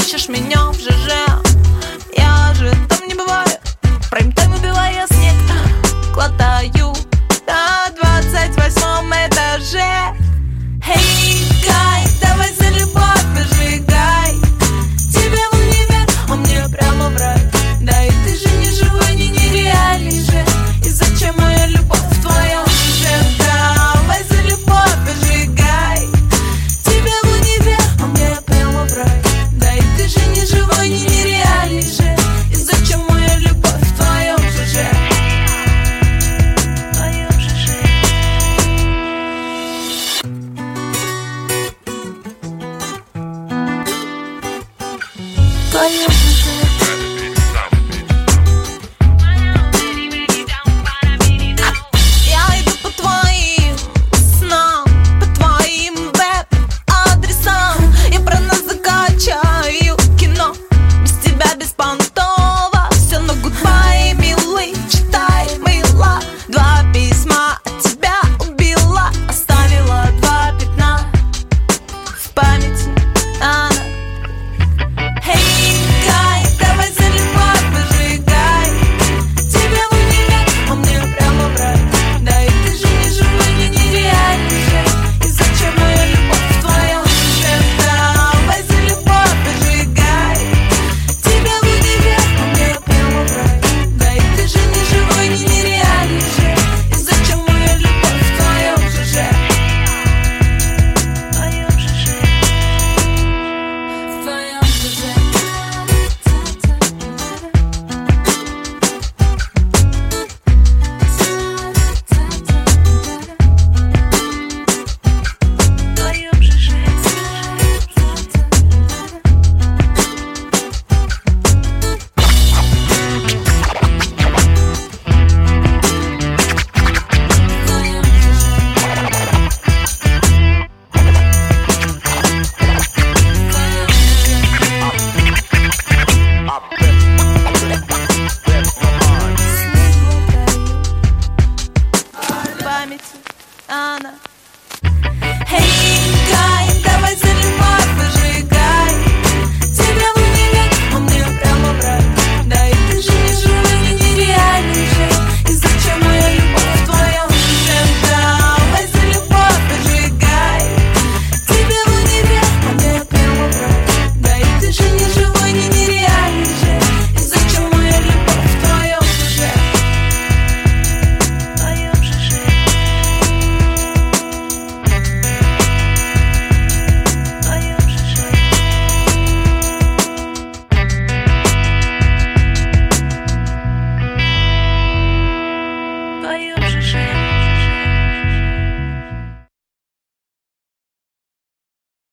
ищешь меня в ЖЖ. Я же там не бываю, прайм-тайм убивая снег. Глотаю на 28-м этаже. Эй, гай, давай за любовь выжигай. Тебе в универ, а мне прямо в рай. Да и ты же не живой, не нереальный же. И зачем моя любовь в твоем ЖЖ? Давай за любовь выжигай. Тебе в универ, а мне прямо в рай. Да и ты же не живой, не нереальный же. И зачем моя любовь в твоем ЖЖ? В твоем ЖЖ. Твоем ЖЖ.